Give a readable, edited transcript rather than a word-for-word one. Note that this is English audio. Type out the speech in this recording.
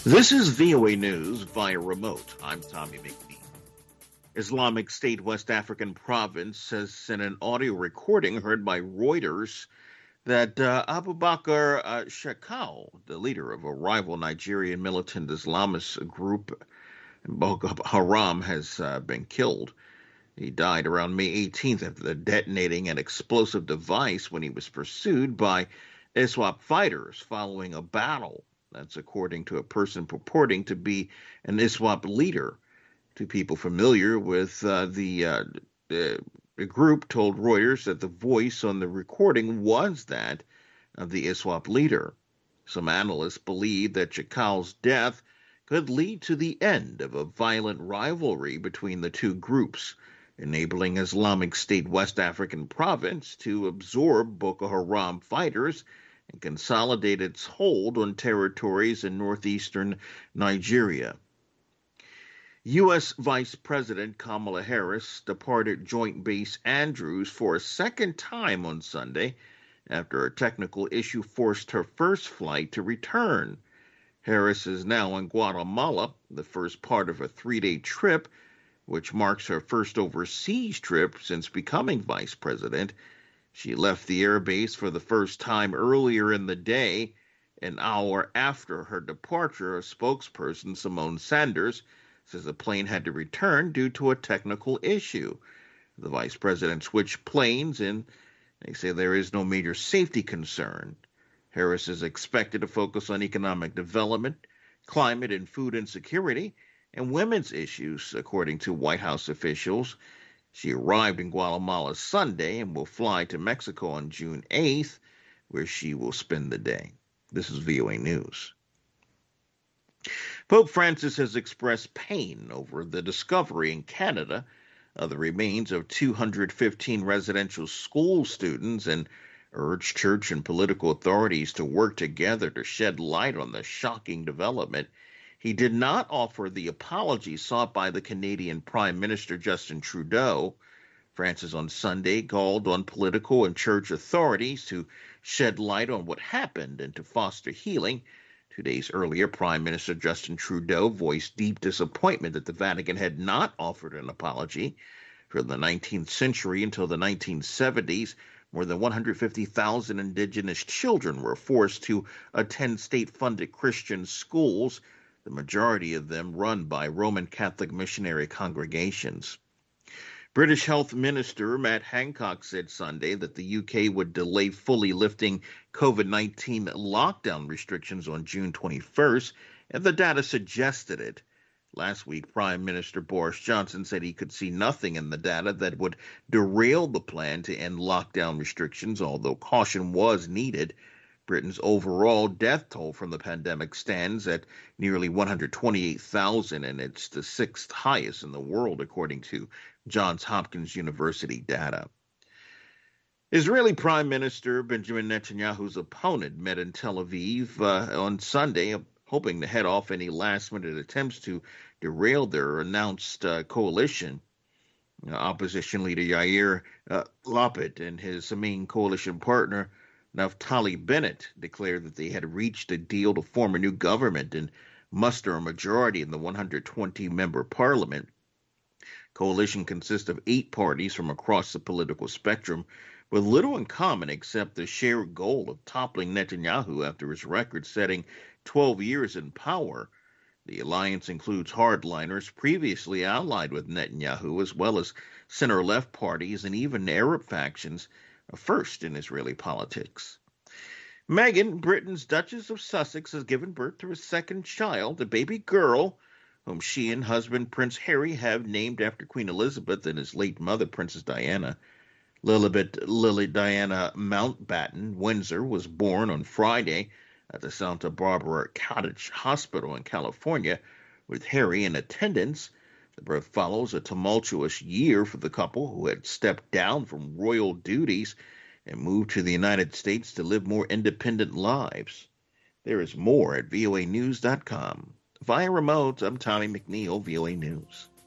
This is VOA News via remote. I'm Tommy McNeil. Islamic State West African province says in an audio recording heard by Reuters that Abu Bakr Shekau, the leader of a rival Nigerian militant Islamist group, Boko Haram, has been killed. He died around May 18th after detonating an explosive device when he was pursued by ISWAP fighters following a battle. That's according to a person purporting to be an ISWAP leader. Two people familiar with the group told Reuters that the voice on the recording was that of the ISWAP leader. Some analysts believe that Shekau's death could lead to the end of a violent rivalry between the two groups, enabling Islamic State West African province to absorb Boko Haram fighters and consolidate its hold on territories in northeastern Nigeria. U.S. Vice President Kamala Harris departed Joint Base Andrews for a second time on Sunday after a technical issue forced her first flight to return. Harris is now in Guatemala, the first part of a three-day trip, which marks her first overseas trip since becoming vice president. She left the airbase for the first time earlier in the day. An hour after her departure, a spokesperson, Simone Sanders, says the plane had to return due to a technical issue. The vice president switched planes, and they say there is no major safety concern. Harris is expected to focus on economic development, climate and food insecurity, and women's issues, according to White House officials. She arrived in Guatemala Sunday and will fly to Mexico on June 8th, where she will spend the day. This is VOA News. Pope Francis has expressed pain over the discovery in Canada of the remains of 215 residential school students and urged church and political authorities to work together to shed light on the shocking development. He did not offer the apology sought by the Canadian Prime Minister Justin Trudeau. Francis on Sunday called on political and church authorities to shed light on what happened and to foster healing. 2 days earlier, Prime Minister Justin Trudeau voiced deep disappointment that the Vatican had not offered an apology. From the 19th century until the 1970s, more than 150,000 Indigenous children were forced to attend state-funded Christian schools, the majority of them run by Roman Catholic missionary congregations. British Health Minister Matt Hancock said Sunday that the UK would delay fully lifting COVID-19 lockdown restrictions on June 21st, and the data suggested it. Last week, Prime Minister Boris Johnson said he could see nothing in the data that would derail the plan to end lockdown restrictions, although caution was needed. Britain's overall death toll from the pandemic stands at nearly 128,000, and it's the sixth highest in the world, according to Johns Hopkins University data. Israeli Prime Minister Benjamin Netanyahu's opponent met in Tel Aviv on Sunday, hoping to head off any last-minute attempts to derail their announced coalition. Opposition leader Yair Lapid and his main coalition partner Naftali Bennett declared that they had reached a deal to form a new government and muster a majority in the 120-member parliament. Coalition consists of 8 parties from across the political spectrum with little in common except the shared goal of toppling Netanyahu after his record-setting 12 years in power. The alliance includes hardliners previously allied with Netanyahu, as well as center-left parties and even Arab factions, a first in Israeli politics. Meghan, Britain's Duchess of Sussex, has given birth to a second child, a baby girl, whom she and husband Prince Harry have named after Queen Elizabeth and his late mother, Princess Diana. Lily Diana Mountbatten Windsor was born on Friday at the Santa Barbara Cottage Hospital in California, with Harry in attendance. The birth follows a tumultuous year for the couple, who had stepped down from royal duties and moved to the United States to live more independent lives. There is more at voanews.com. Via remote, I'm Tommy McNeil, VOA News.